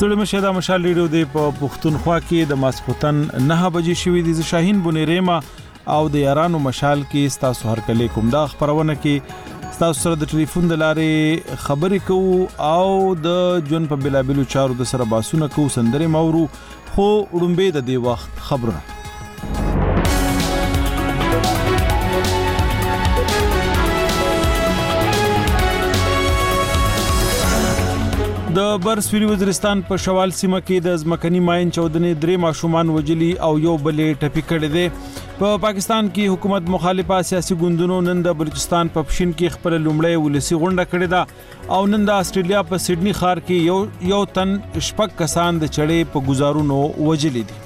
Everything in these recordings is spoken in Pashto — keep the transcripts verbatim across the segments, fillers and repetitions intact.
ستړي مشه د مشال ریډیو دی په پښتونخوا کې د ماسخوتن نه بجې شوې دي. شاهین بونیریما او د یارانو مشال کې ستاسو هر کله کوم دا خبرونه کې ستاسو سره د ټلیفون د لارې خبرې کوو او د جون په بلابلو چارو د سره باسونه کوو سندري مورو خو وړمبه د دې وخت خبرونه. د برسویری وزیرستان په شوال سیمه کې د ځمکني ماین چودنې درې ماشومان وجلي او یو بلې ټپي کړي دي. په پاکستان کې حکومت مخالفه سیاسي ګوندونو نن د بلوچستان په پښین کې خپل لومړی ولسی غونډه کړې ده او نن د استرالیا په سیډني ښار کې یو یو تن شپږ کسان د چړې په گزارونو وجلي دي.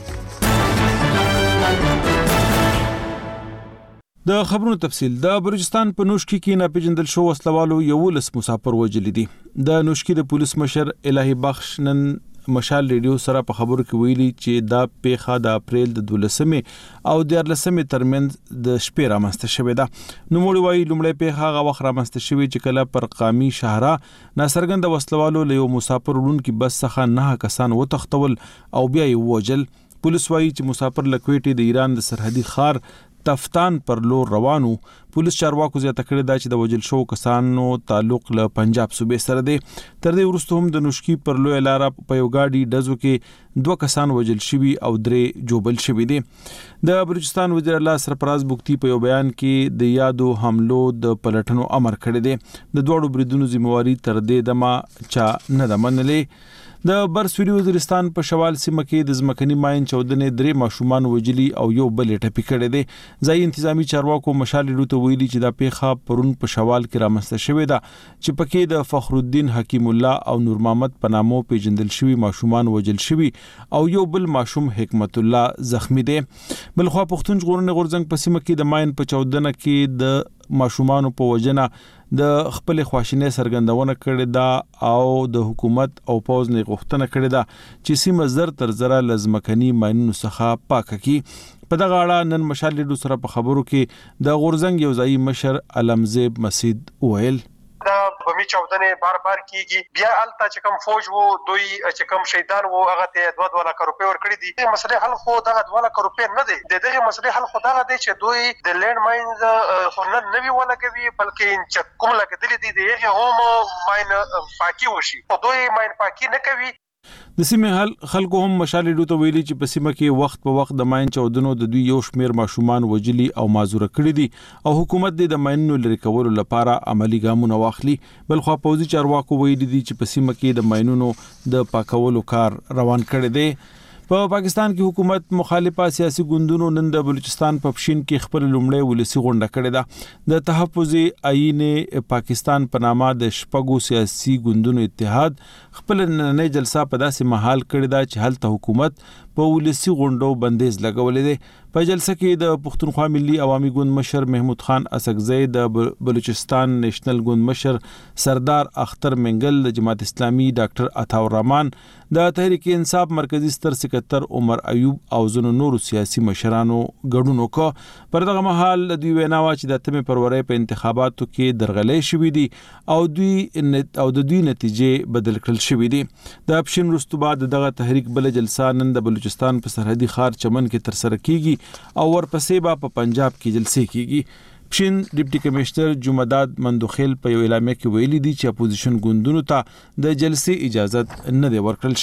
د خبرونو تفصیل. د بلوچستان په نوشکی کې ناپېژندل شو وسلوالو یو لس مسافر وجلي دي. د نوشکی د پولیس مشر الهي بخش نن مشال ریډیو سره په خبرو کې ویلي چې دا پیښه د اپریل د دولسمې او د ارلسمې ترمنځ د شپې رامنځته شوې ده. نوموړي وايي لومړی پیښه هغه وخت رامنځته شوې چې کله پر قامي شهره ناڅرګند وسلوالو له یو مسافر وړونکي بس څخه نه کسان وتښتول او بیا یې ووجل. پولیس وايي چې مسافر له کویټې د ایران د سرحدي ښار تفتان پر لور روانو. پولیس چارواکو زیاته کړی دا چې د وجل شو کسانو تعلق له پنجاب صوبې سره دی. تر دې وروسته هم د نوشکی پر لوی لار په یو گاډي ډزو کې دوه کسان وجل شوي او درې جوبل شوي دي. د بلوچستان وزیر الله سرفراز بوکتی په یو بیان کې د یادو حملو د پلټنو امر کړی دی. د دوړو بریدونو ذمہواری تر دې دمه چا نه ده منلې. د برسویری وزیرستان په شوال سیمه کې د ځمکني ماین چودنې درې ماشومان وجلي او یو بل ټپي کړي دي. ځای انتظامی چارواکو مشال ریډیو ته ویلي چې دا پیښه پرون په شوال کې رامنځته شوې ده چې پکې د فخر الدین حکیم الله او نور محمد په نامو پیژندل شوی ماشومان وجل شوی او یو بل ماشوم حکمت الله زخمی دي. بلخوا پښتون ژغورنې غورځنګ په سیمه کې د ماین په چودنه کې د ماشومان په وجنه د خپل خواشینۍ څرګندونه کړې ده او د حکومت او پوز نه غوښتنه کړې ده چې سیمه زر تر زره لزمکني ماینونو څخه پاکه کی. په دغه اړه نن مشال ریډیو سره په خبرو کې د غورځنګ یو ځای مشر علمزیب مسید ویل دا بمی چودنې بار بار کیږي. بیا الته چې کوم فوج وو دوی چې کوم شهیدان وو هغه ته دوه لک روپۍ ورکړي دي. د مسلې حل خو دغه دوه لک روپۍ نه دي. د دغه مسلې حل خو دغه دی چې دوی د لینډ ماینز خو نه نوي ولګوي بلکې چې کوم لګدلې دي د هغه هم ماین پاکي وشي. خو دوی ماین پاکي نه کوي. د سیمې خلکو هم مشال ریډیو ته ویلي چې په سیمه کې وخت په وخت د ماین چودنو د دوی یو شمیر ماشومان وجلي او معذور کړي دي او حکومت د ماینونو لري کولو لپاره عملی ګامونه واخلي. بلخو پوزي چارواکو ویلي دي چې په سیمه کې د ماینونو د پاکولو کار روان کړي دي. په پاکستان کې حکومت مخالفه سیاسي ګوندونو نن د بلوچستان په پښین کې خپل لومړی ولسی غونډه کړې ده. د تحفظ آئین پاکستان په نامه د شپږو سیاسي ګوندونو اتحاد خپل نننۍ جلسه په داسې مهال کړې ده چې هلته حکومت په ولسی غونډو بندیز لګولې ده. په جلسه کې د پښتونخوا ملي عوامي ګوند مشر محمود خان اسکزی، د بلوچستان نېشنل ګوند مشر سردار اختر منګل، د جماعت اسلامي ډاکټر عطا الرحمن، د تحریک انصاف مرکزی ستر سکرټر عمر ایوب او ځینو نورو سیاسي مشرانو ګډون وکړ. پر دغه مهال دوی وینا وا چې د اتمې فروری په انتخاباتو کې درغلۍ شوې دي او دوی او د دوی نتیجې بدل کړل شوې دي. د اپشن وروسته بعد دغه تحریک بل جلسه نن د بلوچستان په سرحدي ښار چمن کې تر سره کیږي او ورپسې به په پنجاب کې جلسې کیږي. پښین ډیپټي کمشنر جمعداد مندوخیل په یو اعلامیه کې ویلي دي چې اپوزیشن ګوندونو ته د جلسې اجازه نه دی ورکړل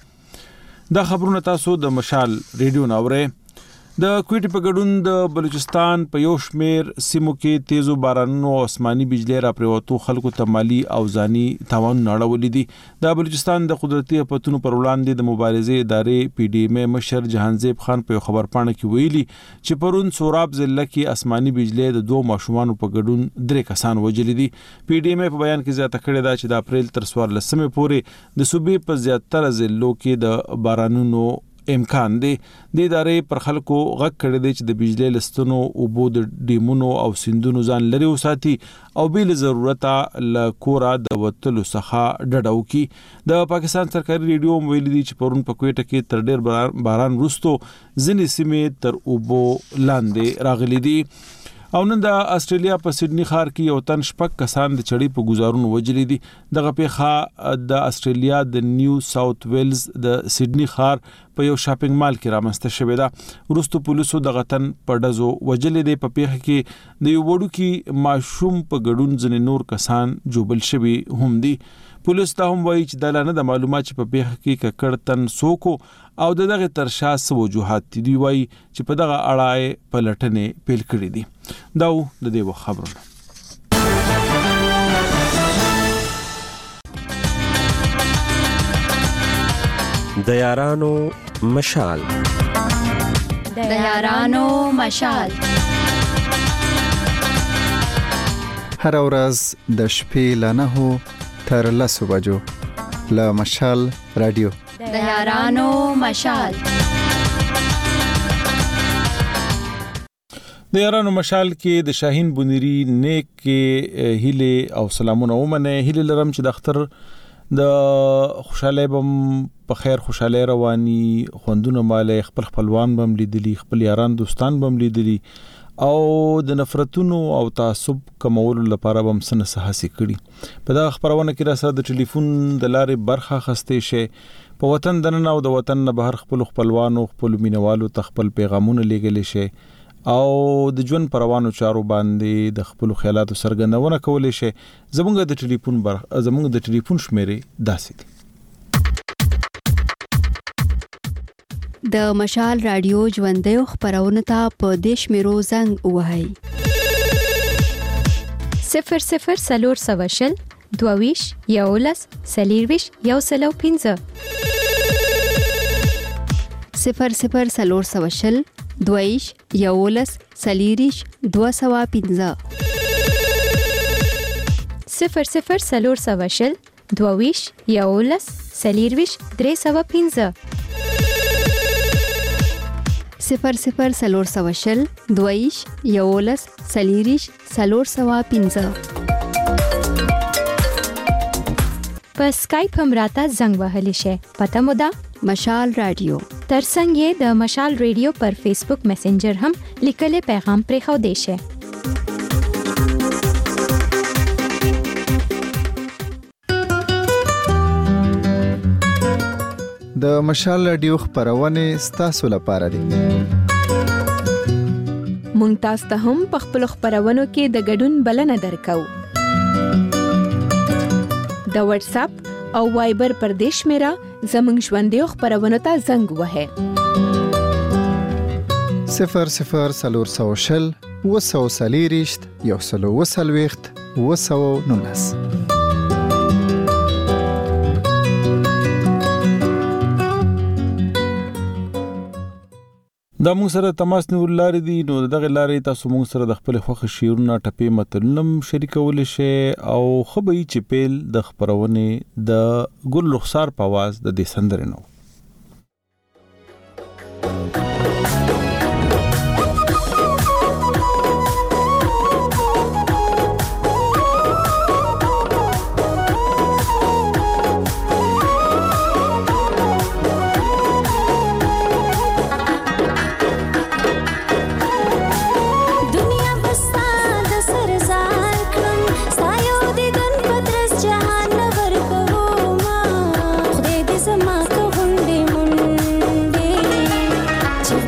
شوې. دا خبرونه تاسو د مشال ریډیو ناوره. د کوټې په ګډون د بلوچستان په یو شمیر سیمو کې تیزو بارانونو او آسماني بجلی را پریوتو خلکو ته مالی او ځاني تاوان نړولې دي. د بلوچستان د قدرتي افتونو پر وړاندې د مبارزې ادارې پی ډی ایم مشر جهانزیب خان په خبرپاڼه کې ویلي چې پرون سوراب ضلع کې آسماني بجلی د دوه ماشومان په ګډون درې کسان وجلې دي. پی ډی ایم په بیان کې زیاته کړې ده چې د اپریل تر څوارلسمې پورې د صوبې په زیاتره ضلعو کې د بارانونو امکان دی. د ادارې پر خلکو غږ کړی دی چې د بجلی لستونو اوبو د ډیمونو او سیندونو ځان لري وساتي او بل ضرورت له کورا د وتلو څخه ډډه وکړي. د پاکستان سرکاري ریډیو ویلي دی چې پرون په کوټه کې تر ډیر باران وروسته ځینې سیمې تر اوبو لاندې راغلي دي. او نن د استرالیا په سیدنی ښار کې یو تن شپږ کسان د چړې په گزارونو وجلي دي. دغه پیښه د استرالیا د نیو ساوث ویلز د سیدنی ښار په یو شاپینګ مال کې رامنځته شوې ده. وروسته پولیسو دغه تن په ډزو وجلي دي. په پیښه کې د یو وړوکي ماشوم په ګډون ځینې نور کسان جوبل شوي هم دي. پولیس دا هم وایي چې د لانه د معلومات چې په پیښه کې ککړ تن سوکو او دغه ترشا سو وجوهات دي وایي چې په دغه اړه په لټنې پیل کړې دي. دا د دې خبرونه. د یارانو مشال د یارانو مشال هر ورځ د شپې له نهو تر لسو بجو له مشال رادیو د یارانو مشال. د یارانو مشال کې د شاهین بنيري نیک کې هیله او سلامونه ومنه. هیله لرم چې د اختر د خوشاله بم په خیر خوشاله رواني خوندونه مال خپل خپلوان بم لیدلی خپل یاران دوستان بم لیدلی او د نفرتونو او تعصب کمولو لپاره بم سن سهاسي کړي. په دا خبرونه کې را سره د ټلیفون د لارې برخه خسته شي. په وطن دننه او د وطن نه بهر خپل خپلوانو خپل مینوالو تخپل پیغامونه لېږل شي او د ژوند پروانو چارو باندې د خپل خیالاتو سرګندونه کول شي. زمونږ د ټلیفون برخه زمونږ د ټلیفون شمیرې داسې دي: د مشال رادیو ژوندۍ خبرونه ته په دیش میرو زنګ وهاي صفر صفر سلور سواشل دوویش یولس سلیرویش یو سلو پینزه صفر صفر سلور سواشل دوویش یولس سلیریش دو سوا پینزه صفر صفر سلور سواشل دوویش یولس سلیرویش درې سوا پینزه صفر صفر سلور سواشل دویش یولس سلیریش سلور سوا پینزه. په سکایپ هم راته زنګ وهلی شي. پته مو ده مشال رادیو. ترڅنګ یې د مشال رادیو پر فیسبوک میسنجر هم لیکلي پیغام پرې خو دی شي. د مشال رادیو خبرونه ستاسو لپاره دي. مونږ تاسو ته هم په خپل خبرونو کې د ګډون بلنه درکو. د واتس اپ او وایبر پر دیش میرا زمنګ ژوندۍ خبرونه ته زنګ وهه صفر صفر سلور سواشل وسو سلیریشت یو سلو وسلويخت وسو نونس. دا موږ سره تماس نیول لارې دي. نو دغه لارې تاسو موږ سره د خپل خوښ شیرونه ټپې متلنم شریکول شي او خبري چې پیل د خبرونه د ګل رخسار په आवाज د دې سندرنو. چې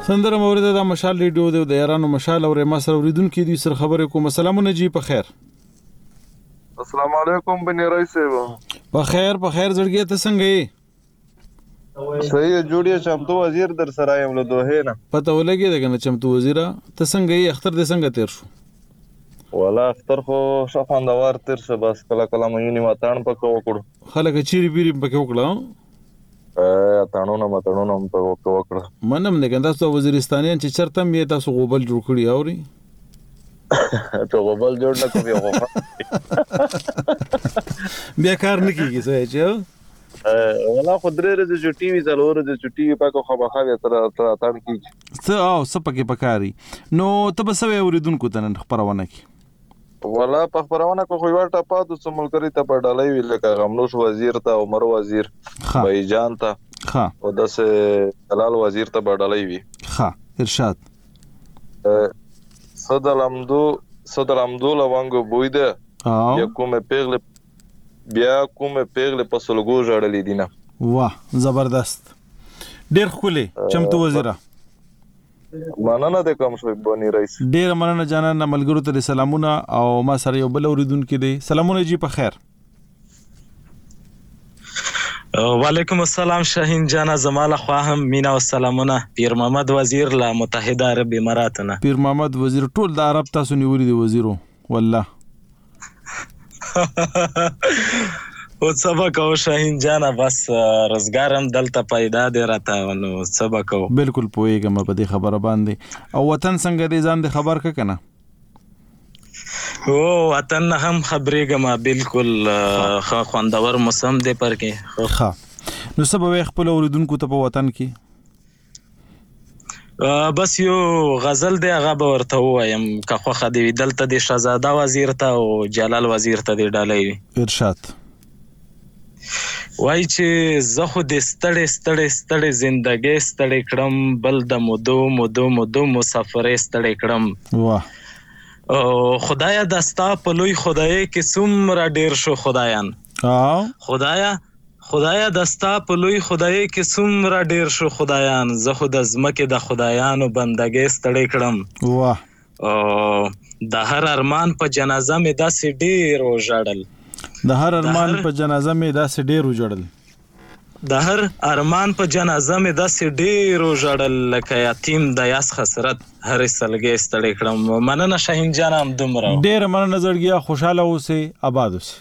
سندره مورده د مشال ریډیو د یارانو مشال او ما سره اوریدونکو دي سره خبرې کوم. سلامونه جی په خیر. السلام علیکم بنی رئیس صاحب. په خیر په خیر زړګي ته څنګه یې؟ صحیح جوړی چمتو وزیر در سره یم له دوه نه. پته ولګی دا کنه چمتو وزیره ته څنګه یې؟ اختر دې څنګه تیر شو؟ ولا اختر خو شفاندوار تیر شه بس کله کله مې نه ماتان پکو وکړو. خلک چیرې بیرې پکې وکړه. ا تانونه ماتانونه په وکړه. منم نه کنده تاسو وزیرستانیان چې چرته مې تاسو غوبل جوړ کړی اوري. ته غوبل جوړ نه کوي غوبل. بیا کار نه کیږي څه چې ولا خو درې ورځې چې ټي وي څلور ورځې چې ټي وي پاکو خو به خاوي تر تر کیږي. څه او څه پکې پکاري. نو ته به سوي اوریدونکو ته نن خبرونه کی. ولا په خبرونه کو خو ورته پاتو څمل کری ته په ډالۍ وی لکه غمنوش وزیر ته عمر وزیر بای جان ته ها او دسه جلال وزیر ته په ډالۍ وی. ها ارشاد. صدر امدو صدر امدو لوانګو بویده او یا کومه پیغله بیا کومه پیغله په سلګو جوړلې دینه. واه زبردست ډیر خولي چمتو وزیره. مننه د کوم شوی بونی رئیس. ډیر مننه جانان ملګرو ته سلامونه او ما سره یو بل اوریدونکو دی. سلامونه جی په خیر. وعلیکم السلام شاهین جانا زماله خواهم مینا و سلامونه. پیر محمد وزیر لا متحده عرب اماراتنا. پیر محمد وزیر ټول د عرب تاسو نیولې دی وزیرو والله. او سبق او شاهین جانا بس روزګارم دلته پیدا دی راته نو سبق او بالکل پوهیږم په دې خبره باندې. او وطن څنګه دی ځان د خبر ک کنه؟ او وطن هم خبرېږم بالکل خو خوندور موسم دی پر کې. ها نو سبب خپل اوریدونکو ته په وطن کې بس یو غزل دی هغه به ورته وایم که خوښه دی دلته د شهزاده وزیر ته او جلال وزیر ته دی ډالۍ. ارشاد. وای چې زه خو د ستړې ستړې ستړې زندګۍ ستړې کړم بل د مودو مودو مودو مسافرې ستړې کړم. واه خدایا د ستا په لوی خدای کې څومره ډیر شو خدایان. خدایا خدایا د ستا په لوی خدای کې څومره ډیر شو خدایان. زه خو د ځمکې د خدایانو بندګۍ ستړې کړم. واه د هر ارمان په جنازه مې داسې ډیر وژړل. د هر ارمان په جنازه مې داسې ډیر وژړل. د هر ارمان په جنازه مې داسې ډیر وژړل لکه یتیم د یاس خسرت هر سلګۍ ستړې کړم. مننه شاهین جان هم دومره. ډیر مننه زړګیا خوشاله اوسې آباد اوسې.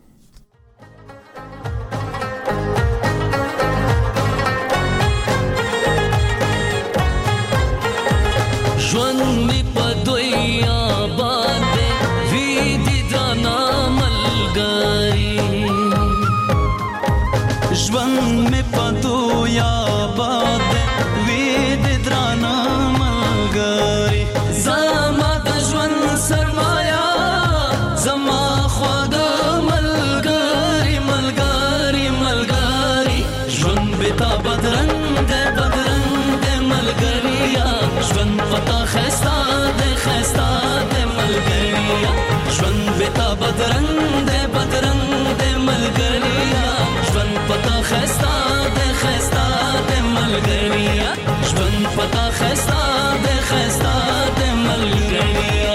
ژوند می په دوی آباد دی وی دی درانه ملګری. ژوند می په دوی آباد دی وی دی درانه ملګری. زما د ژوند سرمایا زما خواږه ملګری ملګری ملګری. ژوند به تا بدرنګ دی بدرنګ دی ملګریا. ژوند پتا خستا دے خستا دے ملګریا. ژوند بتا بدرنګ دے بدرنګ دے ملګریا. ژوند پتا خستا دے خستا دے ملګریا. ژوند پتا خستا دے خستا دے ملګریا.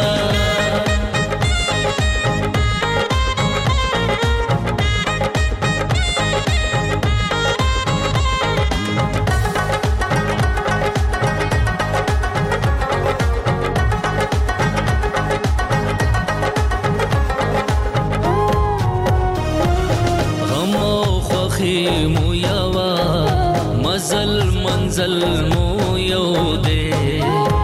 مو یوا مزل منزل مو یو دے.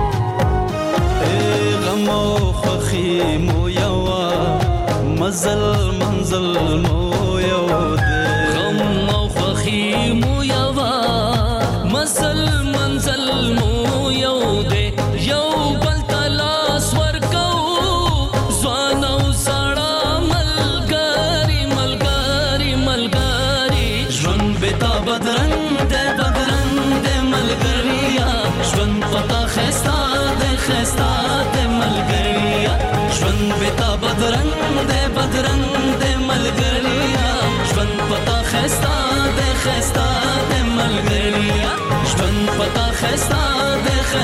غم او خوخی مو یوا مزل منزل مو یو دے. غم او خوخی مو یوا مزل منزل مو یو دے. یو بل تلاس ورکو ځوان او سړا ملګری ملګری ملګری. ژوند بتا بدرنګ دے بدرنګ دے ملګریا. ژوند پتا خستا دے خستا دے ملګریا. ژوند بتا بدرنګ دے بدرنګ دے ملګریا. ژوند پتا خستا دے خستا دے ملګریا. ژوند پتا خستا دے خستا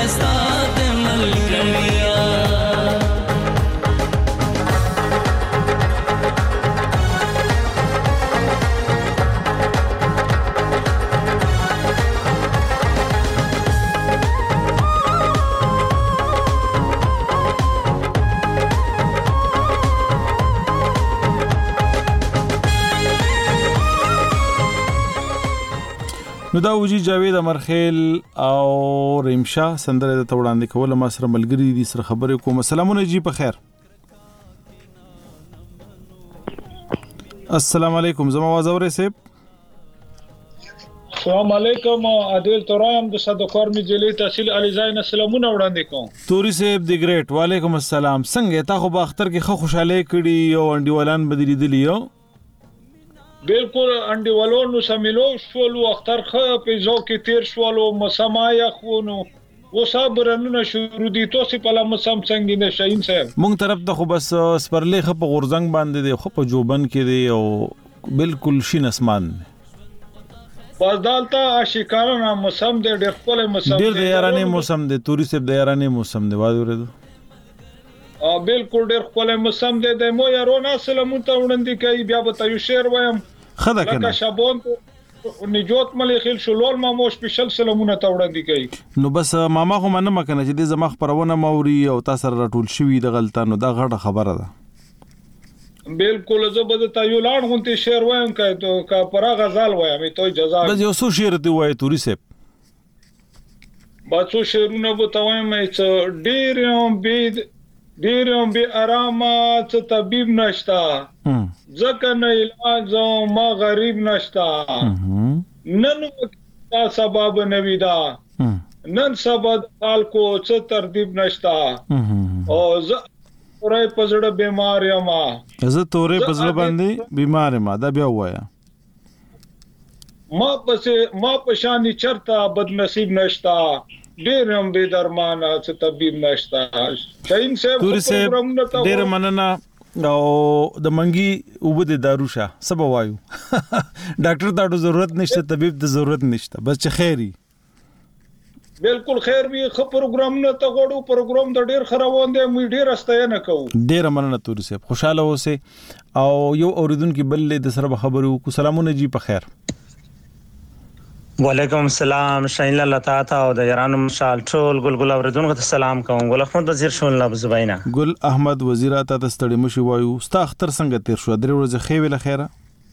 نو دا وجی جاوید امرخیل او ریمشا سندره د توړاندې کول ما سره ملګری دي سره خبرې کوم. السلام علیکم په خیر. السلام علیکم زما आवाज اورئ سیب؟ السلام علیکم عادل تورام د صدقور می جلی تحصیل علی زاین سلامونه وړاندې کوم. توري سیب دی ګریټ وعلیکم السلام. څنګه تا خو په اختر کې خو خوشاله کړي او انډیوالان بدلی دي یو بالکل انډیوالونو سمېلو شولو اختر خه پیزو کې تیر شولو مسمایا خونو و صبرنه شروع دي توسي په لمه سم څنګه نه شاین صاحب مونږ طرف ته خو بس سپرلې خه په غورزنګ باندې دی خو په جوبن کې دی او بالکل شین اسمان بس دالتا اشکارانه موسم دی ډېر خپل موسم ډېر د یارانه موسم دی توري سیب د یارانه موسم دی واد ورته ا بالکل ډېر خپل موسم دی د مو یارونه سلامون ته وړاندې کوي بیا به تاسو شعر وایم خدا کنه لکه شابون نجات ملي خل شلول ما مو سپیشل سلامونه ته وړاندې کوي نو بس ماما خو منه مکنه چې د زما خبرونه موري او تاسو راټول شوی د غلطانو دا غړه خبره ده بالکل زه به د تاسو لاړ غونته شعر وایم کوي ته کا پرا غزال وایم ته اجازه بس یو څو شعر دی وای توري سیب باسو شعرونه به توایم چې ډیر یم بيد ډیر یم بي آرامه څه طبيب نشتا ځکه نه علاج ما غریب نشتا نن وکړه سبب نوی دا نن سبب خلکو څه ترتیب نشتا او زه تورې پزړه بیمار یم زه تورې پزړه باندې بیمار یم دا بیا وایا ما پسې ما پشانی چرتا بد نصیب نشتا ډېر هم به درمانه څه طبيب نشتا شاین صاحب ډېر مننه او د منګي وبد داروشا سبا وایو ډاکټر ته ضرورت نشته طبيب ته ضرورت نشته بس چې خیری بالکل خیر وی خو پروګرام نه ته غوړو پروګرام د ډېر خرابون دی مې ډېر استای نه کوو ډېر مننه توري صاحب خوشاله اوسه او یو اوریدونکو بل د سره خبرو کو سلامونه جی په خیر. وعلیکم السلام شاین الله تعالی او د یارانو مشال ټول ګلګل اوریدونکو ته سلام کوم. ګل احمد وزیر شون الله زبینا ګل احمد وزیر ته د ستړي مشي وایو ستا اختر څنګه تیر شو درې ورځې خېوله خیره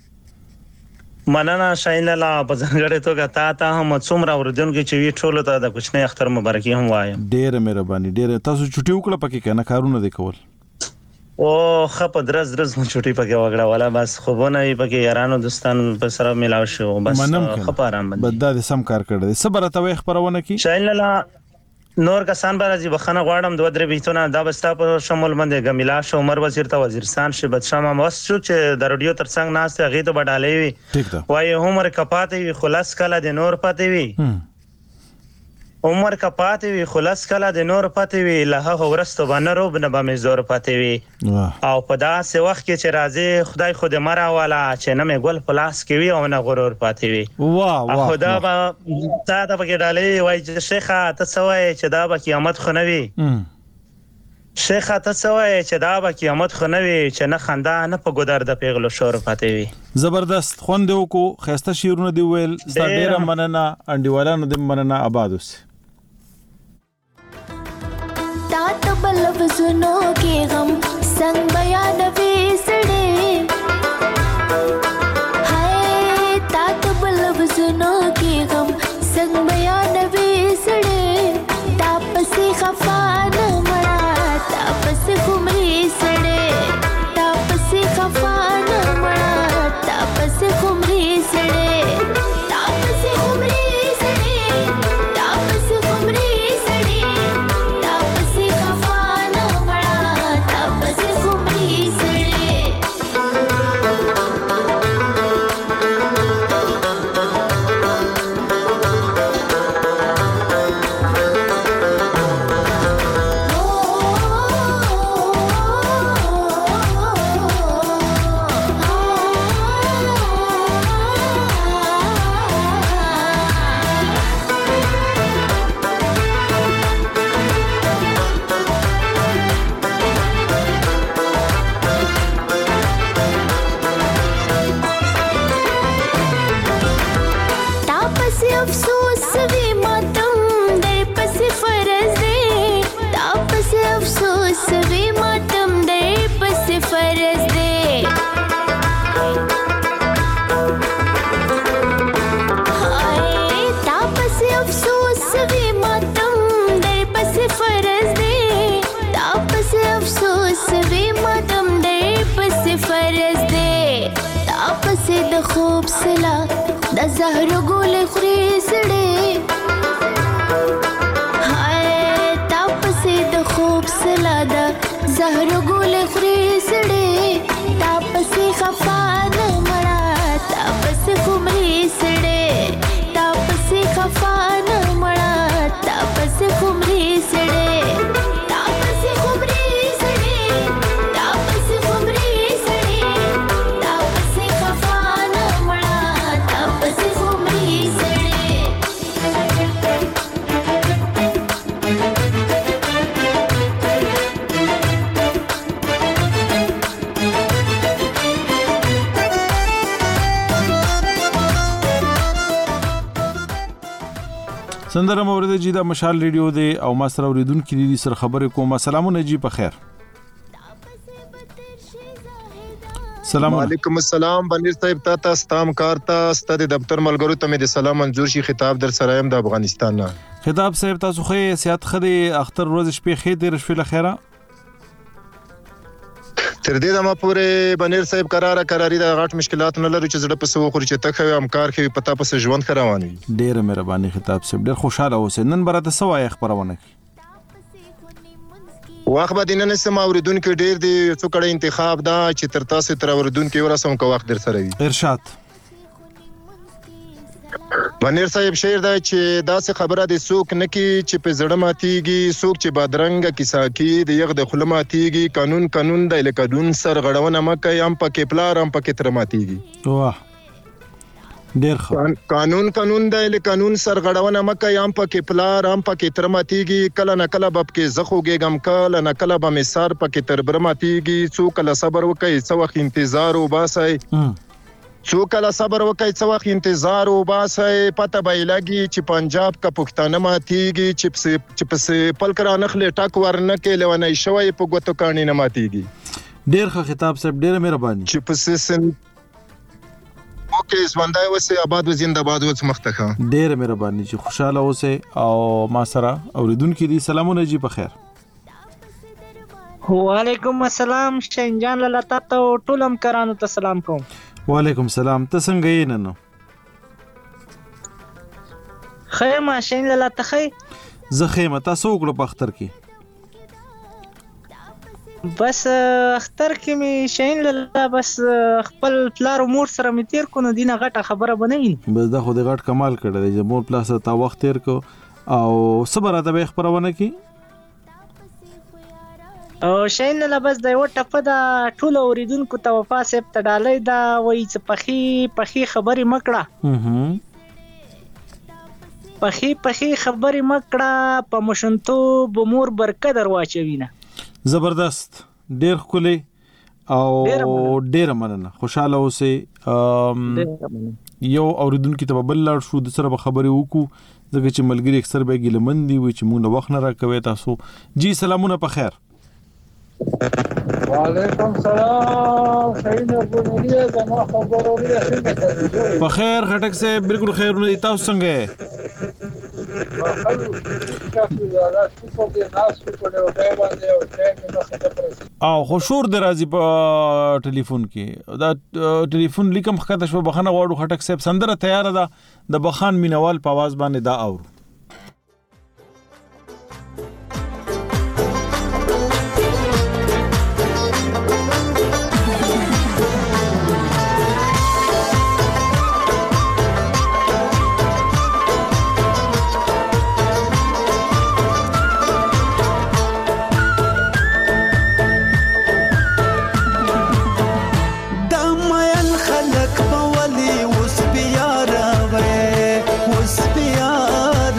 مننه شاین الله په څنګه توګه تا ته هم څومره اوریدونکو چې وی ټول ته د کوچنی اختر مبارکي هم وایم. ډېر مهرباني ډېر تاسو چټي وکړه پکې کنه کارونه دی کول او خپ درز درز مو چټي پکې وګړه والا بس خوبونه یې پکې یارانو دوستان په سره ملاو شو بس خپ آرام باندې بد د سم کار کړی صبر ته وې خبرونه کی شاین الله نور کسان برازي بخنه غواړم دوه درې بیتونه دا بستا په شمول باندې ګمیلا شو عمر وزیر ته وزیرستان شه بدشاه ماس شو چې د رادیو ترڅنګ ناس ته غي ته بډالې وي وای عمر کپاتې وي خلاص کله د نور پاتې وي عمر کپاتې وي خلاص کله د نور پاتې وي له هورستو باندې روب نه به مې زور پاتې وي او په داسې وخت کې چې راځي خدای خود مرا والا چې نه مې ګل پلاس کې وي او نه غرور پاتې وي واه واه خدا به تا ته پکې ډالې وای چې شیخه ته سوای چې دا به قیامت خو نه وي شیخه ته سوای چې دا به قیامت خو نه وي چې نه خندا نه په ګودر د پیغلو شور پاتې وي. زبردست خوند وکړو خسته شیرونه دی ویل ستا ډیره مننه انډیوالانو دې مننه آباد اوسه. तात बलब सुनो के गम संग बयान बेसड़े हाय तात बलब सुनो के गम संग बयान बेसड़े ताप से खफा न मरा ताप से खुमरी सड़े ताप से खफा न मरा ताप से खुमरी सड़े ताप से खुमरी सड़े ताप से खुमरी सड़े ताप से खफा न मरा ताप से खुमरी زهر ګل خوري سړې هاي تاسو د خوب سلاده زهر ګل خوري سړې تاسو خفانه مړه تاسو خمري سړې تاسو خفانه مړه تاسو خمري سړې تاسو خمري سړې تاسو خمري سړې تاسو خفانه مړه تاسو خمري سړې سندره مورد جی دا مشال ریډیو دی او ما سره اوریدونکو دي سره خبرې کوم. السلام علیکم په خیر. سلام علیکم. السلام بنیر صاحب تا ستام کارتا ستاد دفتر ملګرو ته مې د سلام منظور شي خطاب در سره يم د افغانستان نه. خطاب صاحب تاسو خې سیات خدي اختر روز شپې خې دې رشفه لخيره تر دې دمه پورې بنیر صاحب قراره قراری د غټ مشکلات نه لري چې زړه په سو خوري چې تخوي امکار کوي پتا پس ژوند روان وي. ډېر مهرباني خطاب صاحب ډېر خوشاله اوسئ. نن برته سوای خبرونه کی واخ به دینه سم اوریدونکو ډېر دی څو کړه انتخاب دا چې تر تاسو تر اوریدونکو ورسوم کو وخت در سره وي. ارشاد بنیر صاحب شعر دا چې دا څه خبره د سوک نکی چې په زړه ماتيږي سوک چې بادرنګ کیسا کی د یغ د خله ماتيږي قانون قانون د الکدون سر غړونه مکه یم پکې پلار هم پکې تر ماتيږي. واه ډیر ښه. قانون قانون د الکدون سر غړونه مکه یم پکې پلار هم پکې تر ماتيږي. کله نه کله باب کې زخوږي غم کله نه کله به مسار پکې تر بر ماتيږي. څو کله صبر وکي څو وخت انتظار وباسي څو کله صبر وکړئ څو وخت انتظار وباسئ پته به لګي چې پنجاب کا پښتانه ماتيږي چې چې پس پلکرا نخله ټاک ورنه کې لونی شوی په ګوتو کانی نه ماتيږي. ډیر ښه خطاب صاحب ډیر مهرباني. چې پس سن اوکې ژوندای وسه آباد و زنده‌باد و مختخه. ډیر مهرباني چې خوشاله اوسه او ما سره اوریدونکو دي سلامونه جی په خیر. وعلیکم السلام شینجان لاله تاسو ټولم کرانو ته سلام کوم. وعلیکم السلام. ته څنګه یې نن؟ خیمه شین لاله تخې زه خیمه تاسو وګړو په اختر کې بس اختر کې می شین لاله بس خپل پلار مور سره می تیر کو نو دینه غټه خبره بنوین بس دا خو د غټ کمال کړی چې مور پلاس ته وخت تیر کو او صبر اته به خبرونه کی او شین لاله بس د یو ټپه دا ټول اوریدونکو ته وفا سپ ته ډالۍ دا وای چې پخی پخی خبري مکړه پخی پخی خبري مکړه په مشنتو بمور برقدر واچوینه. زبردست ډیر خولي او ډیر مننه خوشاله اوسئ. یو اوریدونکو ته بل لړ شو د سره خبري وکړو ځکه چې ملګری اکثر به ګلمندي وي چې مونږ وخت نه راکوي. تاسو جی سلامونه په خیر. وعلیکم السلام شهید ابونیه زما خبر اوري څنګه په خیر خټک سے بالکل خیر نه تاسو څنګه او خوشور درازي په ټلیفون کې دا ټلیفون لیکم خاطر شو بخنه غواړو خټک صاحب سندره تیار ده د بخان مینوال په आवाज باندې دا اور وس بيار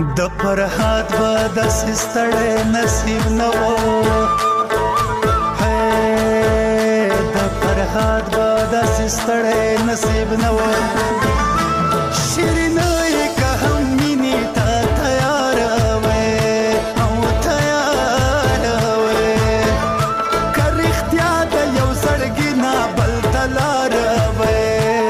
د فرحات به د سستړې نصیب نه وو د فرحات به د سستړې نصیب نه وو شیرینه یې که هم مینې ته تیار وې او تیار وې که رښتیا د یو زړګي نه بل ته لار وې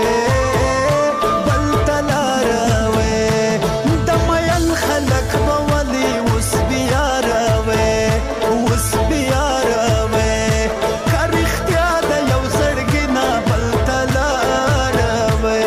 بل ته لار وې د مین خلک به ولې اوس بیار وې اوس بیار وې که رښتیا د یو زړګي نه بل ته لار وې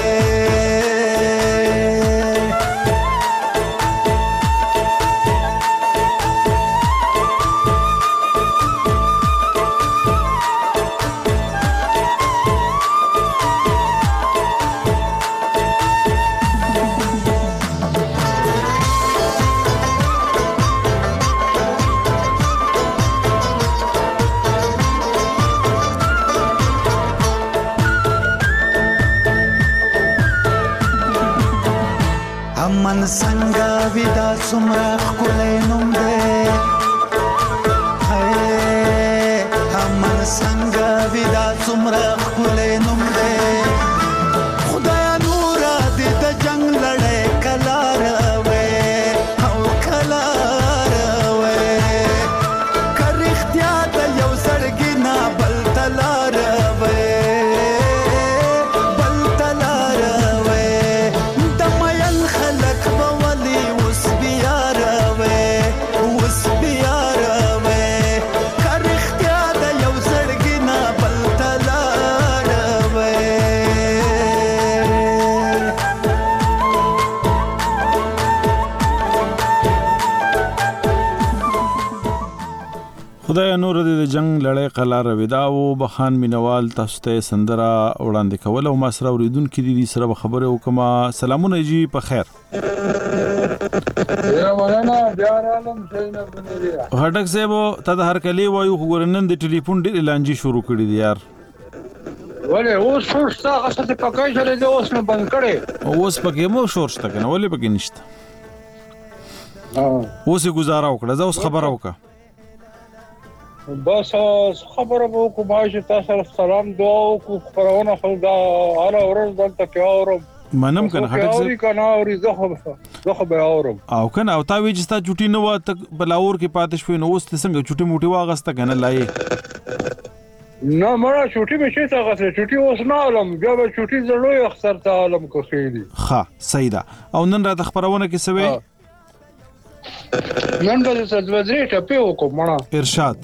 امن څنګه ودا څومره ښکلی نوم دی امن څنګه ودا څومره ښکلی نوم دی خدایا نوره دې د جنګ لړۍ کله راوې او کله راوې که رښتیا د یو زړګي نه بل ته لار وې بل ته لار وې د مین خلک به ولې اوس بیار وې اوس بیار وې که رښتیا د یو زړګي نه بل ته لار وې خدای نور دې د جنگ لړۍ قلار ودا او بخان مینوال تاسو ته سندره وړاندې کول او ما سره اوریدونکو دي سره خبره وکما سلامونه جی په خیر یا مولانا بیا عالم شینه بنریا هټک صاحب ته د هر کلی وایو خبرنن د ټلیفون ډیر لانجی شروع کړی دی یار ولې اوس شورشتا غسه پکای شلې د اوس نه بند کړي اوس پکې مو شورشتا کنه ولې پکې نشته اوس گزاره وکړه زه اوس خبره وکړه بس خبره به وکړو ماشه تاسو سره سلام دعا وکړو خبرونه خو دا هر ورځ دلته کې اورم منم کنه هټک اوري کنه اوري زه خو زه خو به اورم او کنه او تا وی چې تا چټي نه و ته بلاور کې پاتې شوې نو اوس څنګه چټي موټي واغسته کنه لای نه مړه چټي به شي تا غسه چټي اوس نه علم بیا به چټي زړوي اخسر ته علم کو خېدي ها صحیح ده او نن را د خبرونه کې سوي نن به څه د وزري ټپه وکم مړه ارشاد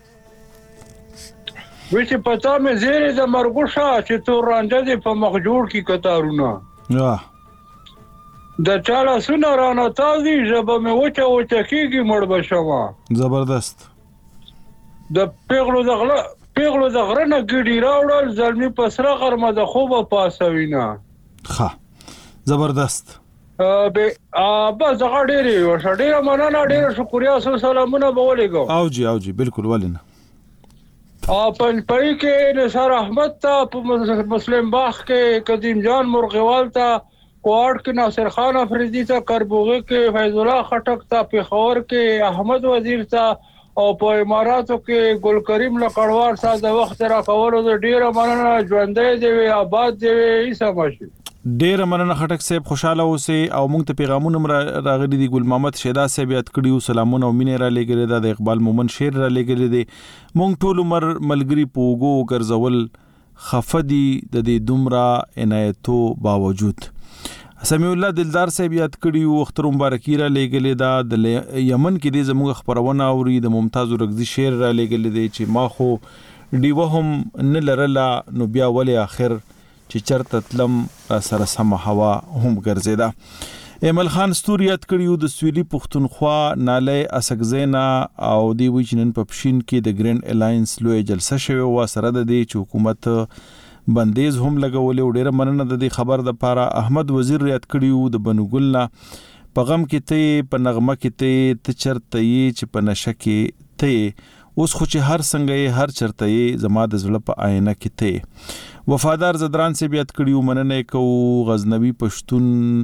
وچ پتا مې زیره د مرګوشا چې تور رانجه دې په مخ جوړ کی کتارونه یا د چاله سونه رانه تازي ژبه مې وچه وچه کیږي مړ بشما زبردست د پیغلو دغله پیغلو دغره نه ګډي راوړل زلمی پسره غرمه د خوبه پاسوینا ښه زبردست به ابا زغه ډېری وشه ډېر مننه ډېر شکریا سو سلامونه به ولېګو او جی او جی بالکل ولینه اپن پای کې نثار احمد ته په مسلم باغ کې قدیم جان مرغوال ته کوارډ کې ناصر خان افریدي ته کربوغي کې فیض الله خټک ته پیښور کې احمد وزیر ته او په اماراتو کې ګل کریم لقړوار سره د وخت را کولو د ډیره مننه ژوندې دی وي آباد دی وي سماشي ډیر مننه خټک صاحب خوشاله اوسئ او موږ ته پیغامونه راغلي دي ګل محمد شیدا صاحب یاد کړیو سلامونه او مینه را لګره د اقبال مومن شیر را لګره دي موږ ټول عمر ملګری پوغو ګرځول خفدي د دې دومره عنایتو باوجود سمیع الله دلدار صاحب یاد کړیو اختر مبارکي را لګلې دا د یمن کې د زموږ خبرونه اوري د ممتاز رغزي شیر را لګلې دي چې ما خو دیوه هم نه لرلا نو بیا ولې اخر چې چرته تلم سره سم هوا هم ګرځیدا ایمل خان ستوریات کړیو د سویلي پښتونخوا ناله اسکزینا او دی وچنن په پښین کې د ګرینډ الاینس لوی جلسه شوه و سره د دې حکومت بندیز هم لګولې ډیره مننه د دې خبر د پاره احمد وزیر یاد کړیو د بنوګلنا پغم کې ته په نغمه کې ته ته چرته یې چې په نشه کې ته اوس خو چې هر څنګه هر چرته یې زما د زړه په آینه کې ته وفادار زدران سے بیات کړیو مننه کو غزنوی پښتون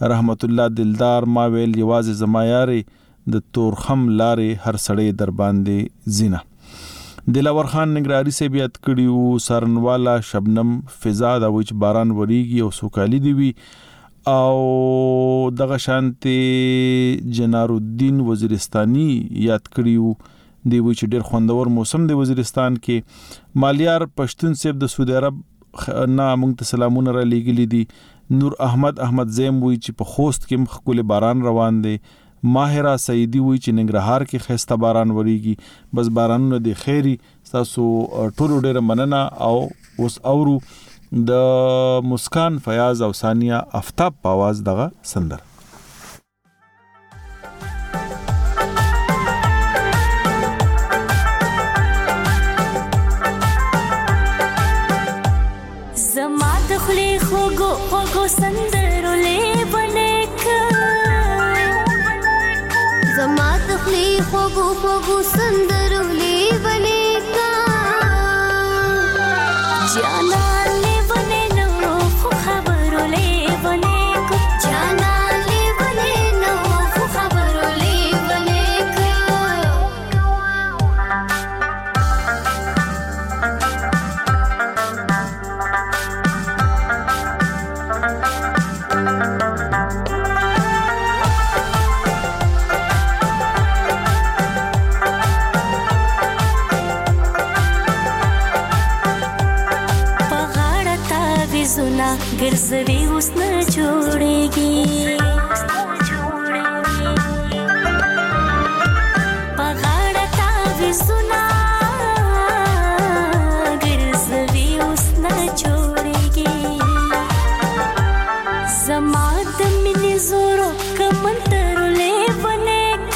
رحمت الله دلدار ما ویل یوازې زما یارې د تورخم لارې هر سړی در باندې زینه. دلاور خان ننګرهاري صاحب یاد کړي وو سارنوالا شبنم فضا دا وچ باران وریږي او سوکالي دی وي او دغه شانتي جنار الدین وزیرستاني یاد کړي وو دی وچ ډېر خوندور موسم دی وزیرستان کې. مالیار پښتون صاحب د سعودي عرب نه موږ ته سلامونه را لېږلي دي. نور احمد احمد زیم وی چې په خوست کې مخکول باران روان دی. ماهرا سعیدی وی چې ننګرهار کې خسته باران وریږي. بس بارانونه د خیری تاسو ټول ډېر مننه. او اوس اورو د مسکان فیاض او ثانیه افتاب په आवाज دغه سندر. زما د خلی خوګو خوګو سندرو لیبنک زما د خلی خوګو خوګو سندرو لیبنک جانا لیبنه نو خو خبرو لیبنک جانا لیبنه نو خو خبرو لیبنک زنا ګرځوي اوس نه جوړيږي پغاړه تا وسنا ګرځوي اوس نه جوړيږي زما د مینې زورو کمنترلې ونیک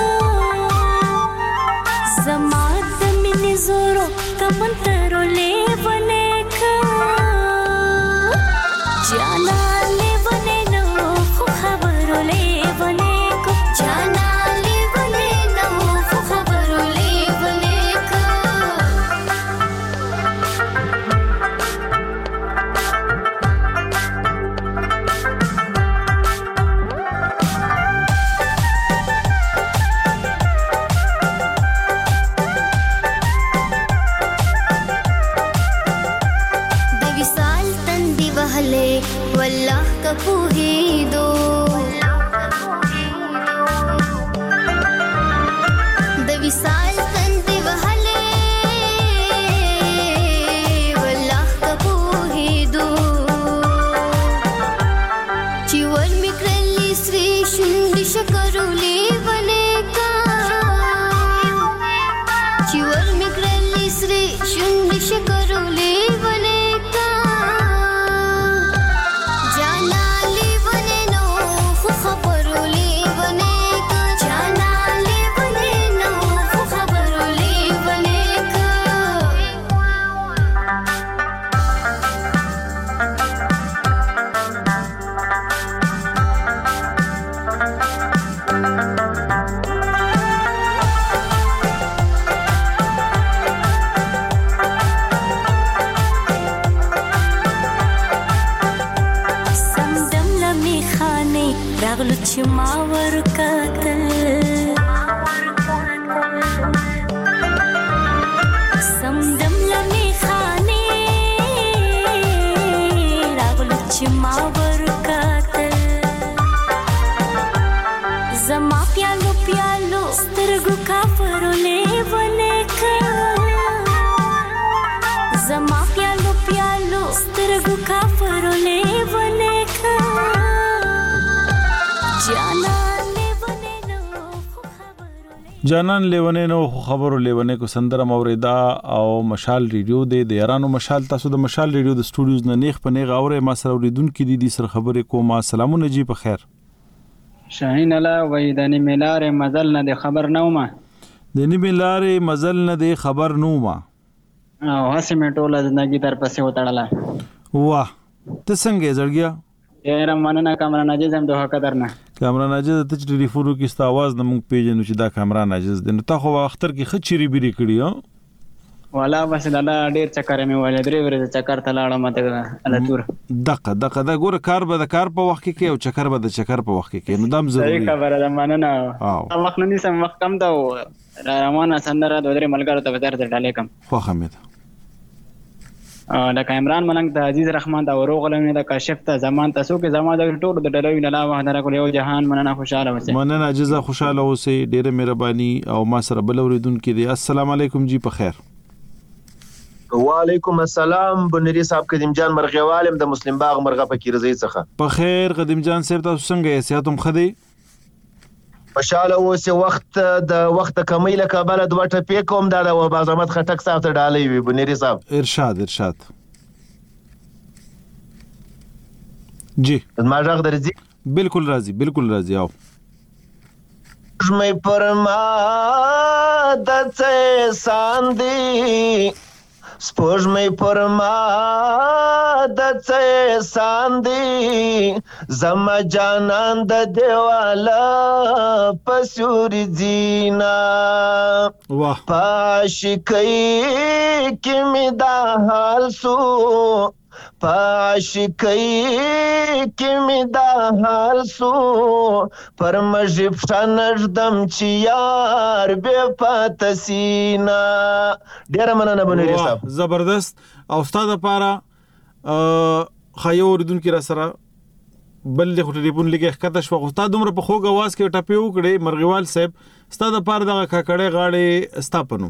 زما د مینې زورو کمنترلې ونیک جانا لیبنه نو خو خبرو لیبنه کو جانا لیبنه نو خو خبرو لیبنه کو देवी साल तंदी वहले والله کپوهی دو د وصال تندې وهلې والله کپوهی دو چې ور میکرلی سری شونډې شکرولې ونیکا چې ور میکرلی سری شونډې شکرولې ونیکا راغلو چې ما ورکتل سمدم لمې خانې راغلو چې ما ورکتل زما پیالو پیالو سترګو کافرو لیونیک زما پیالو پیالو سترګو کافرو لیونیک جانان لیونه نو خبرو لیونه کو سندره موریدا او مشال ریډیو د یارانو مشال تاسو د مشال ریډیو د سټوډیوز نه نیخ په نیغه اوره ما سره اوریدونکو دي د سر خبرې کوم سلامونه جی په خیر شاهین الله وای د نیملار مزل نه د خبر نو ما د نیملار مزل نه د خبر نو ما او هسه میټوله زندگی تر پسې وتړله واه ته څنګه زړګیا یاره مننه کامران عاجز هم دوه قدر نه کامران عاجز ته چې ټلیفون کې ست आवाज نه مونږ پیژنو چې دا کامران عاجز دی نو تا خو اختر کې خچری بیری کړی ها والا بس دا ډیر چکر مې ولې درې ورځې چکر ته لاړم ته الاتور دغه دغه دا ګوره کار به د کار په وخت کې او چکر به د چکر په وخت کې نو دام ضروري صحیح خبره ده مننه وخت نه سم وخت کم دا روانه سندره د درې ملګرو ته وتر ډالې کم خو حمید دا کامران ملنګ د عزیز رحمان دا وروغلم د کاشف ته زمان تاسو کې زما د ټول د ډلوي نه لا وحده را کول یو جهان مننه خوشاله اوسئ مننه جزا خوشاله اوسئ ډیره مهرباني او ما سره بل اوریدونکو دی السلام علیکم جی په خیر وعلیکم السلام بنری صاحب قدیم جان مرغیوالم د مسلم باغ مرغه فقیر زئی څخه په خیر قدیم جان صاحب تاسو څنګه یې صحتم خدي خوشاله اوسه وخت د وخت کمی له کابل د وټه پی کوم دا د بازامت خټک صاحب ته ډالې وي بنری صاحب ارشاد ارشاد جی ما ژغ درځي بالکل راضي بالکل راضي او مې پرما د څه ساندي سپوږ مې پرما د څه ساندي زما جانان د دیواله پسوري زینا واه پاشي کوي کې مې دا حال سو پاشي کوي کې مې دا حال سو پر مجب شنردم چې یار به پاتسینا ډیر مننه بنری صاحب زبردست او استاد لپاره خایو اوریدونکو را سره بل له ټلیفون لګه ښکته شو استاد عمر په خوګ आवाज کې ټپي وکړي مرغوال صاحب استاد لپاره دغه ککړې غاړې استاپنو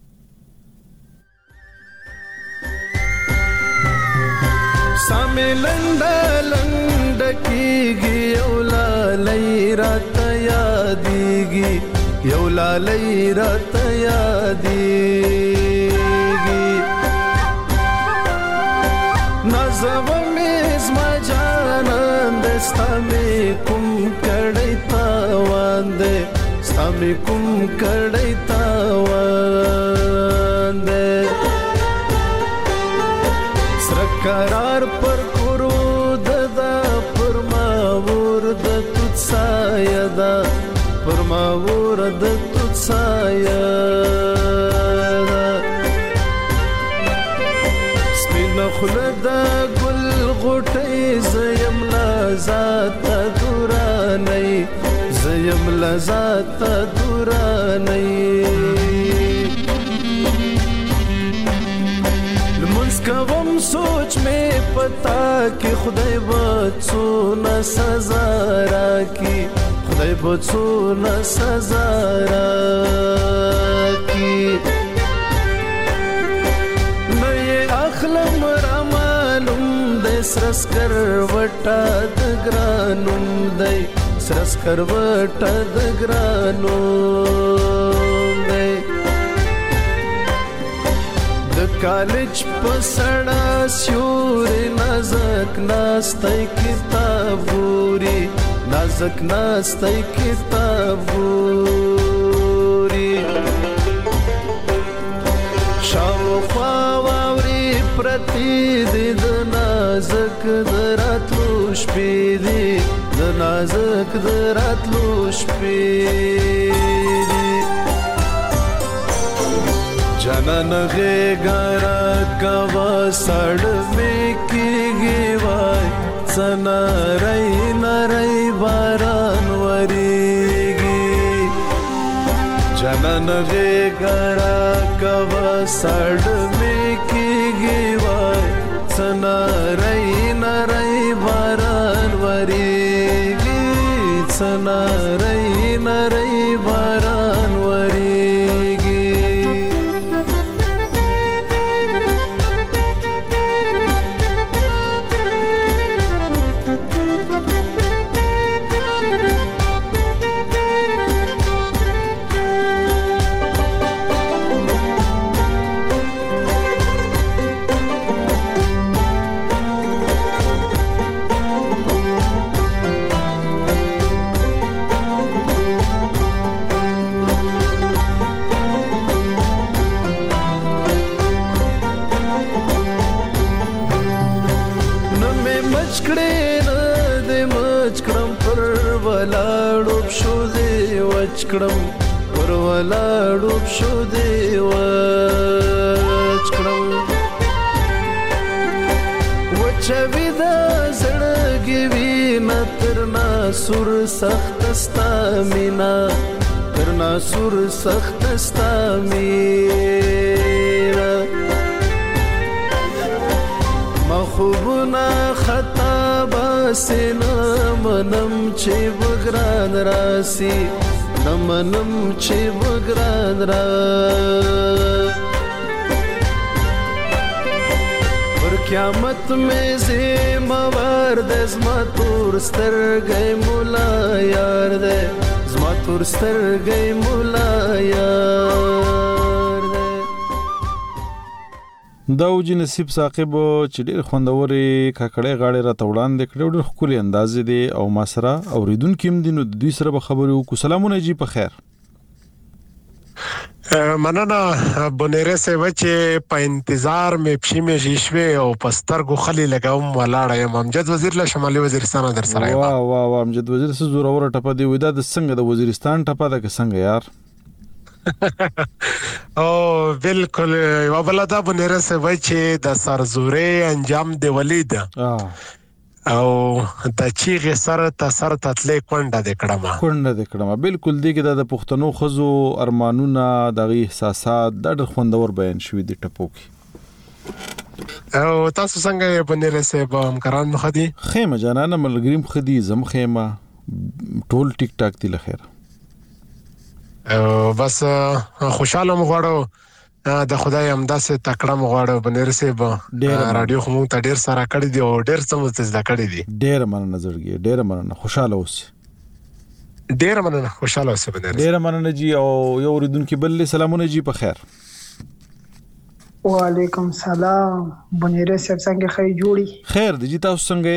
سامې لنډه لنډه کېږي یو لالی راته یادېږي یو لالی راته یادېږي نازوه مې زما جانان دی ستا مې کوم کړی تاوان دی ستا مې کوم کړی تاوان دی قرار پر کرو ددا پر ما ور د توت سایه دا پر ما ور د توت سایه دا سپین خلد ګل غټي زیم لذات دوراني زیم لذات دوراني کوم سوچ میں پتا کہ خدای بچو نہ سزا راکی خدای بچو نہ سزا راکی میں یہ اخلم رامانم دے سرس کر وٹا دگرانم دے سرس کر وٹا دگرانم دے کالج پسڑا سیوری نازک ناستی کتابوری نازک ناستی کتابوری شاوخوا واوری پرتی دی د نازک دراتلو شپی دی د نازک دراتلو شپی دی جانان غیگارا کوا سڑ میں کی گیوائی سنا رئی نرئی باران وریگی جانان غیگارا کوا سڑ میں کی گیوائی سنا رئی نرئی باران وریگی سنا رئی نرئی باران وریگی کړم پر ولاړو شو دی و کړم وچوي د زړګي وینا تر ناسور سخت ستا مینا تر ناسور سخت ستا مینا مخوبنا خطا باسنا منم چې بګران راسي نمنم چې بګران را پر قیامت میں زما ور د زما تور سترګې مولا یار دې زما تور سترګې مولا یار دې داوجی نصیب ثاقب چې ډېر خوندوري کاکړې غاړې را توړان د کړو ډېر خولي انداز دي او ما سره اوریدونکو هم دي نو د دوی سره به خبرو کو سلامونه جی په خیر مننه بنيره سه وچه په انتظار مې پښې مې شیشوي او پستر کو خلی لګاوم ولاړ یم امجد وزیر له شمالي وزیرستان در سره یم واه واه واه امجد وزیر سره زوره ور ټپه دی ودا د څنګه د وزیرستان ټپه ده که څنګه یار او بالکل یو بلدا بنيره سه وچه د سرزوري انجام دی ولید او د چیغه سره ته سره تتلې کونډه د کړما کونډه د کړما بالکل دی کې د پښتنو خزو ارمانونه دغه احساسات د ډېر خوندور بیان شوی دی ټپو کې او تاسو څنګه بنيره سه به همکاران مخدي خیمه جانانه ملګریم خدي زم خیمه ټول ټیک ټاک دی لخير او بس خوشاله مغواړو د خدای همداسې تکړه مغواړو بنيره سه به رادیو خو مونږ ته ډېر سره کړی دی او ډېر څه مو زده کړی دی ډېر مننه زړګي ډېر مننه خوشاله اوسئ ډېر مننه خوشاله اوسئ بنيره ډېر مننه جی او یو اوریدونکو بل سلامونه جی په خیر وعلیکم سلام بنيره سه څنګه خی جوړي خیر دی جی تاسو څنګه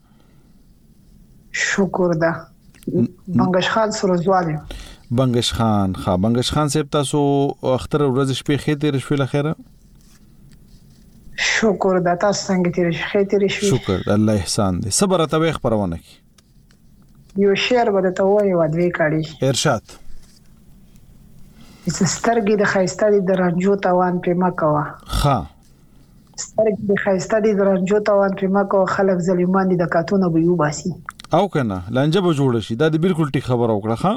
شکر ده بنگش خان سروزواله بنگش خان خا بنگش خان صاحب تاسو اختر ورځ شپې خېته رښوی لخيره شکر د تاسو څنګه تیر خېته رښوی شکر الله احسان دې صبر ته وخ پرونه کی یو شعر ودته وای و دوی کاړي ارشاد سترګې د خایسته د رنجو توان په مکوا ها سترګې د خایسته د رنجو توان په مکوا خلک ظالمان دي د کاتونه به یو باسي او کنه لانجه به جوړ شي دا د بالکل ټیک خبر او کړه ها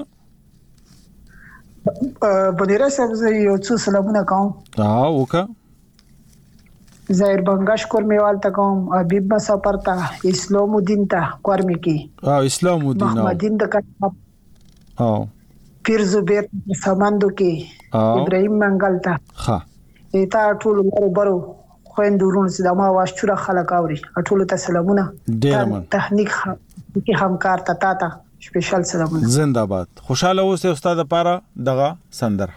بنيره صاحب زه یو څه سلامونه کوم ها وکا زایر بنگش کورمیوال تا کوم حبیب مسافر تا اسلام الدین تا کورمی کی ها اسلام الدین محمدین د کتاب ها پیر زبیر ساماندو کی ابراهیم منګل تا ها ایتا ټول ورو برو خويندورون سدما واشچوره خلک اوري ټول ته سلامونه تخنیک کی همکار تا تا تا سپیشل سلامونه زنده‌باد خوشاله اوسه استاد لپاره دغه سندره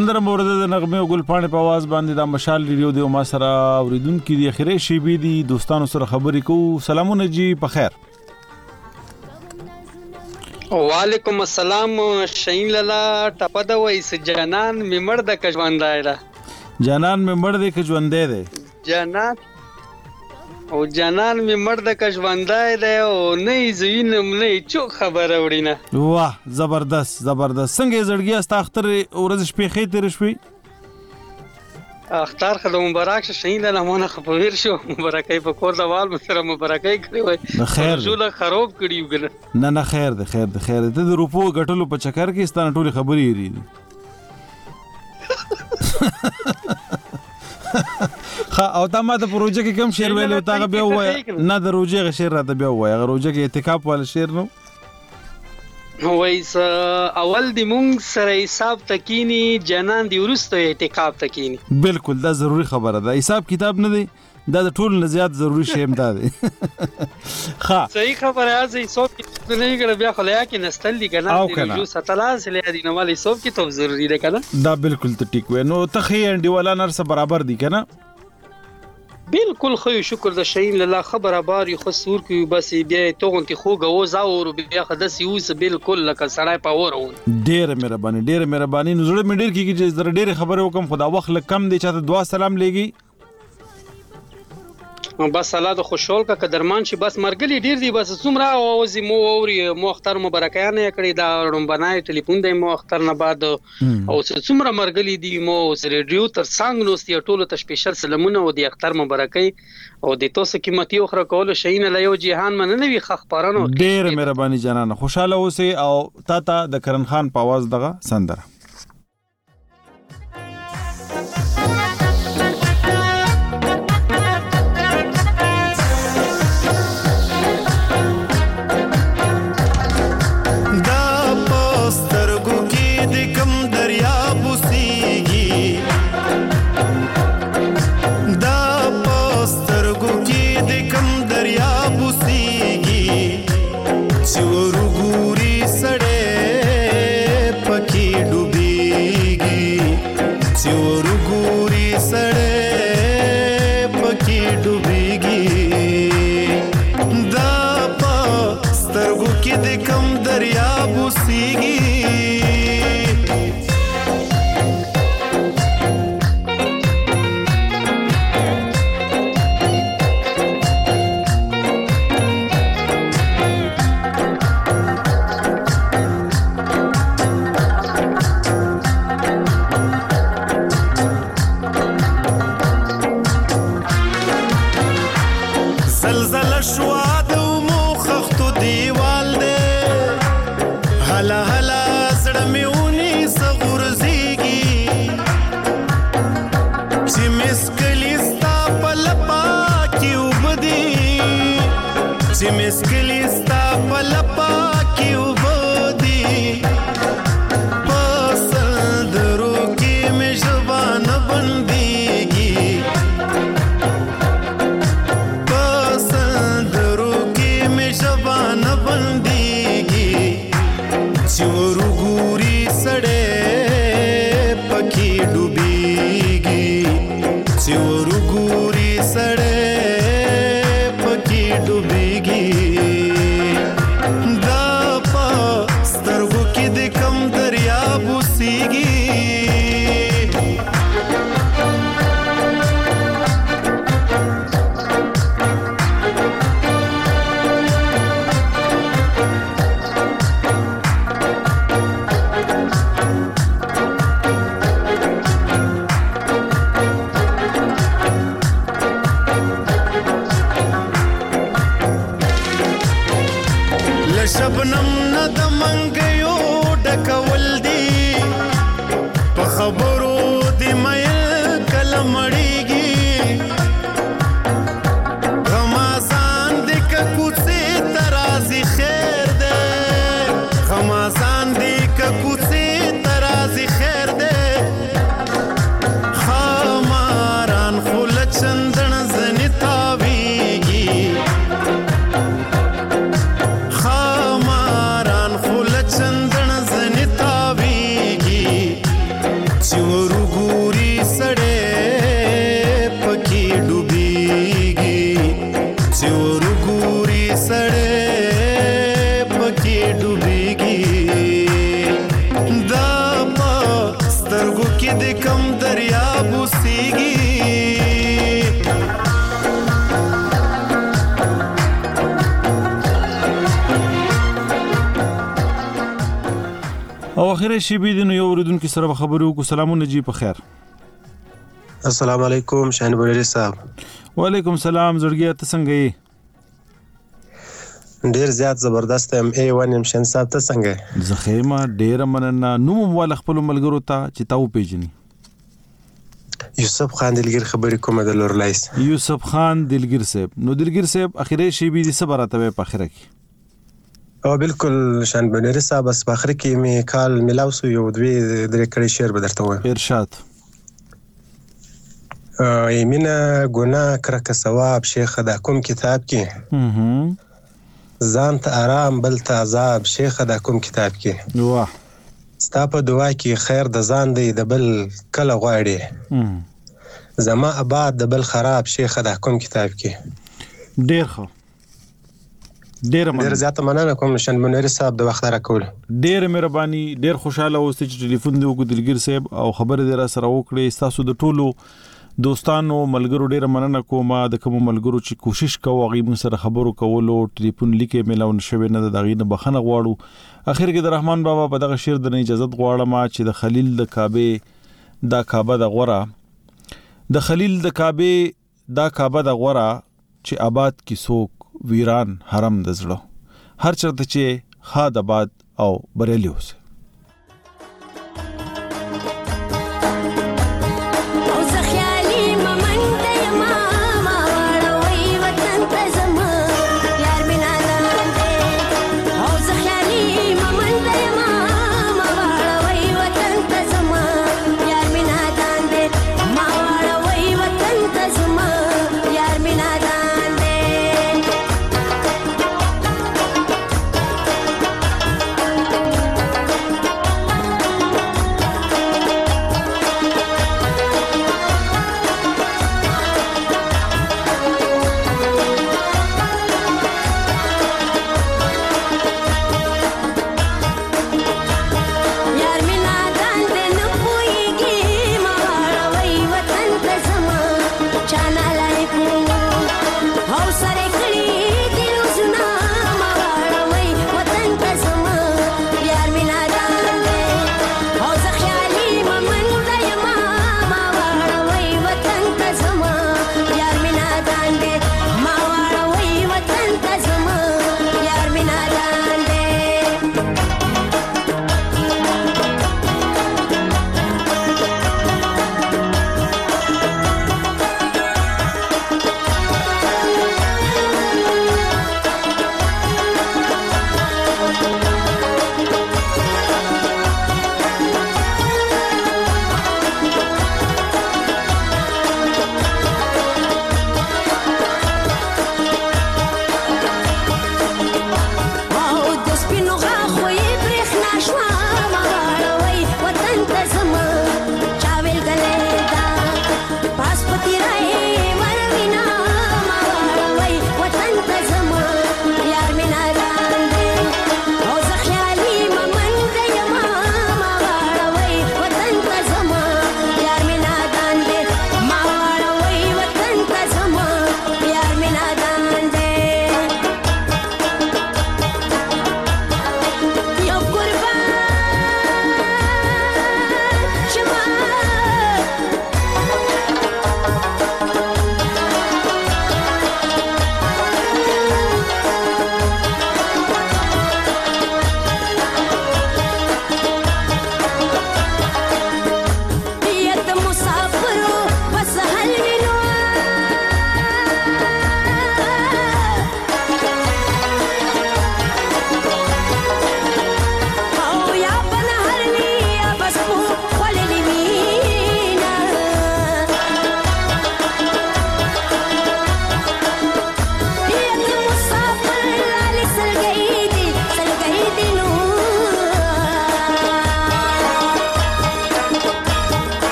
سندره مورد د نغمه او ګلپاڼې په आवाज باندې د مشال ریډیو دی او ما سره اوریدونکو دی اخیری شی بي دي دوستانو سره خبرې کو. سلامونه جی په خیر. وعلیکم السلام. شین لالا ټپه د وایس جانان ممړ د کژوندای را جانان ممړ د کژوندای دی جانان او جانان می مرد کژوندای دی او نه زوینم نه چوک خبره وړینه. واه زبردست زبردست. څنګه زړګي است اختر ورځ شپې خې تیر شپې اختر خدای مبارک شه. شین له مونږه خبر شو مبارکای په کور د وال سره مبارکای کړی وای. خیر جوړه خراب کړیو ګل. نه نه خیر ده خیر ده خیر ده. د روپو غټلو په چکر کې ستانه ټولي خبرې یری دي. خا او تا ما د پروژه کې کوم شعر ویلو تا بیا وای نه د روجه غ شعر راته بیا وای. روجه کې اعتکاف ول شعر نو وایس اول دی مونږ سره حساب تکینی جنان دی ورسته اعتکاف تکینی. بالکل دا ضروری خبره ده. حساب کتاب نه دی دا د ټول نه زیات ضروری شی هم ده. خا صحیح خبره ازي حساب کتاب نه کړه بیا خلیا کې نستل دی کنه جو ستلاس لې دی نو والی حساب کتاب ضروری ده کنه. دا بالکل ته ټیک و نو ته خې انډي ولا نر سره برابر دی کنه. بالکل خو شکر د شین له خبره بار یو خسور کی بس بیا توغنتی خوګه و زاور بیا خدس یوس بالکل لکه سړای پاور و. ډېر مهرباني ډېر مهرباني. نو زړه مې ډېر کیږي چې زړه ډېر خبره وکم خدا وخت لکم دی چاته دعا سلام لګي بس الله د خوشحال کا قدرمان شي. بس مرګلی ډیر دی بس څومره اوزي مو اوري مو اختر مبارکانه کړی دا رومبنای ټلیفون دی مو اختر نه بعد او څومره مرګلی دی مو ریډیو تر څنګ نوستي ټولو ته سپیشل سلامونه او د اختر مبارکي او د تاسو قیمتي اخره کول شین له یو جهان من نه وی خخ پرانو. ډیر مهرباني جنانه خوشاله اوسئ او تا ته د کرن خان په आवाज دغه سندره دریاب اوسېږي او اخر شي بي نو یو اوریدونکو سره خبرو کو سلامونه جی په خیر. السلام علیکم شاهین بولری صاحب. وعلیکم السلام زړګیا ته څنګه یې؟ ډیر زیات زبردست ام ای ون ام شین صاحب ته څنګه؟ زخیمه ډیر مننه. نو مو خپل ملګرو ته چې تاسو پیژني. یوسف خان دلګر خبرې کومه د لورلایس. یوسف خان دلګر صاحب. نو دلګر صاحب اخیری شی بي دي صبرته په اخره کې. او بالکل شان بنری صاحب بس په اخر کې می کال ملاو سو یو دوی درې کړي شعر بدرته و. ارشاد. یمینا ګناه کرکه ثواب شیخ دا کوم کتاب کې ځان ته آرام بل ته عذاب شیخ دا کوم کتاب کې واه ستا په دعا کې خیر د ځان دی د بل کله غواړي زما آباد د بل خراب شیخ دا کوم کتاب کې. ډیر ښه ډیر ډیر زیات مننه کوم شان منیر صاحب د وخت راکول. ډیر مهرباني ډیر خوشاله اوسئ چې ټلیفون دی وګ دلګر صاحب او خبر دی را سره وکړي. تاسو د ټولو دوستانو ملګرو ډیر مننه کوم د کوم ملګرو چې کوشش کوي غي مون سره خبرو کولو ټلیفون لیکه ملاون شوی نه د غینه بخنه غواړو. اخر کې د رحمان بابا په دغه شعر د اجازه غواړم چې د خلیل د کعبه دا کعبه د غورا د خلیل د کعبه دا کعبه د غورا چې آباد کی سوک ویران حرم د زړه هر چرته چې خاد آباد او بریلی اوسه.